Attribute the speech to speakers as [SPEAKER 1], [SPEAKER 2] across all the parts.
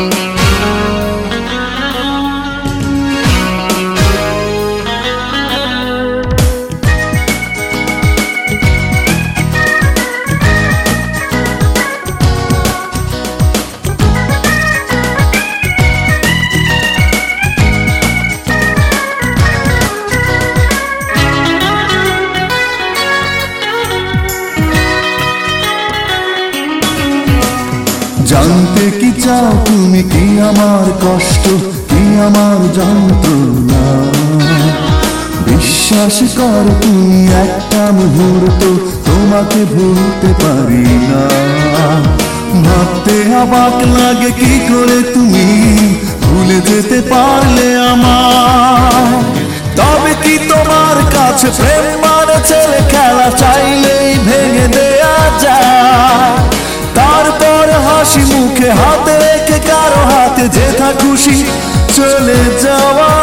[SPEAKER 1] জানতে কি চাও তুমি কি আমার কষ্ট, কি আমার যন্ত্রণা? বিশ্বাস কর তুমি একটা মুহূর্ত তোমাকে ভুলতে পারি না। ভাবতে অবাক লাগে কি করে তুমি ভুলে যেতে পারলে আমার। তবে কি তোমার কাছে প্রেম মানে ছেলে খেলা, চাইলেই ভেঙে দেয়া যায়? তারপর হাসি মুখে হাতে রেখে কারো হাতে যেথা খুশি চলে যাওয়া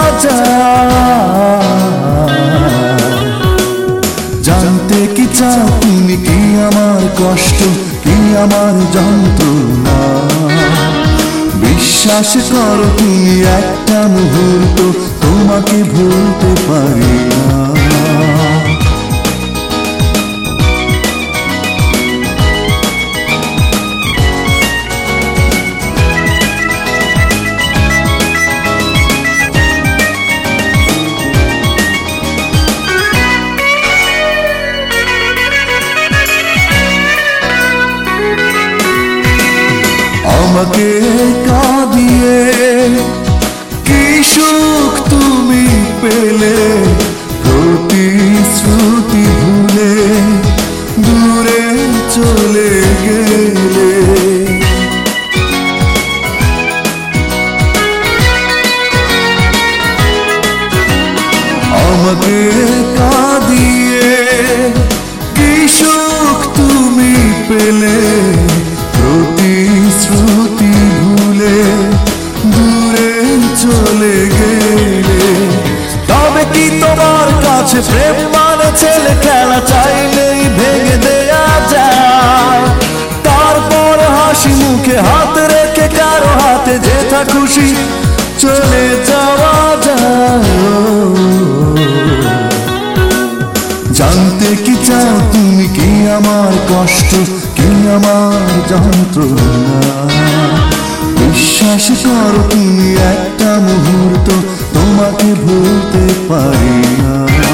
[SPEAKER 1] যায়। জানতে কি চাও তুমি কি আমার কষ্ট, কি আমার যন্ত্রণা? বিশ্বাস করো তুমি একটা মুহূর্ত তোমাকে ভুলতে পারি না। আমাকে কাঁদিয়ে কি সুখ তুমি পেলে, প্রতিশ্রুতি ভুলে দূরে চলে গেলে। আমাকে কাঁদিয়ে কি সুখ তুমি পেলে, প্রতিশ্রুতি ভুলে দূরে চলে গেলে। তবে কি তোমার কাছে প্রেম মানে ছেলে খেলা, চাইলেই ভেঙে দেয়া যায়? তারপর হাসি মুখে হাত রেখে কারো হাতে যেথা খুশি চলে যাওয়া যায়। জানতে কি চাও তুমি কি আমার কষ্ট, কি আমার যন্ত্রণা? বিশ্বাস করো তুমি একটা মুহূর্ত তোমাকে ভুলতে পারি না।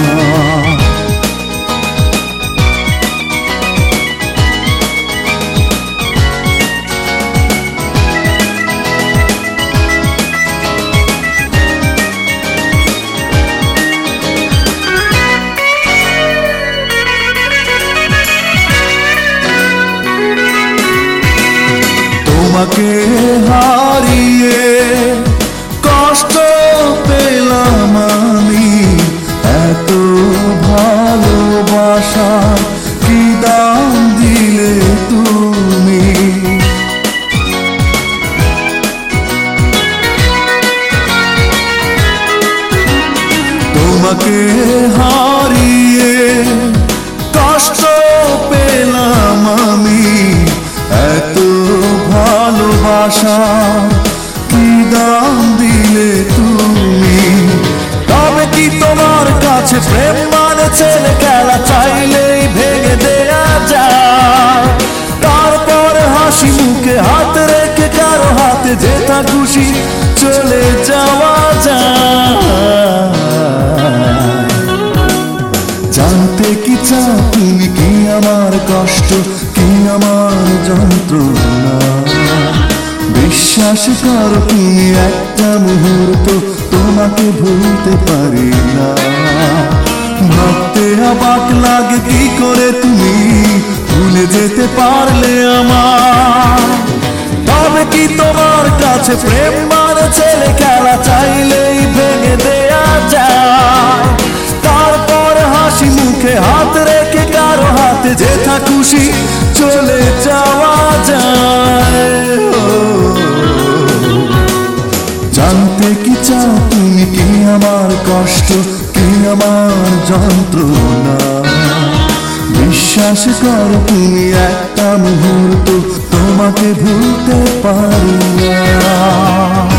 [SPEAKER 1] তোমাকে হারিয়ে কষ্ট পেলাম আমি, এত ভালোবাসা কি দাম দিলে তুমি? তোমাকে হারিয়ে কষ্ট পেলাম আমি, এত ভালোবাসা কি দাম দিলে তুমি? তবে কি তোমার কাছে প্রেম মানে ছেলে খেলা, চাইলেই ভেঙে দেয়া যায়? তারপর হাসি মুখে হাত রেখে কারো হাতে যেথা খুশি চলে যাওয়া যায়। জানতে কি চাও তুমি কি আমার কষ্ট, কি আমার যন্ত্রণা? বিশ্বাস করো তুমি একটা মুহূর্ত তোমাকে ভুলতে পারি না। ভাবতে অবাক লাগে কি করে তুমি ভুলে যেতে পারলে আমার। তবে কি তোমার কাছে প্রেম মানে ছেলে খেলা, চাইলেই ভেঙে দেয়া যায়? তারপর হাসি মুখে হাত রেখে কারো হাতে যেথা খুশি চলে যাওয়া যায়। জানতে কি চাও তুমি কি আমার কষ্ট, কি আমার যন্ত্রণা? বিশ্বাস করো তুমি একটা মুহূর্ত তোমাকে ভুলতে পারি না।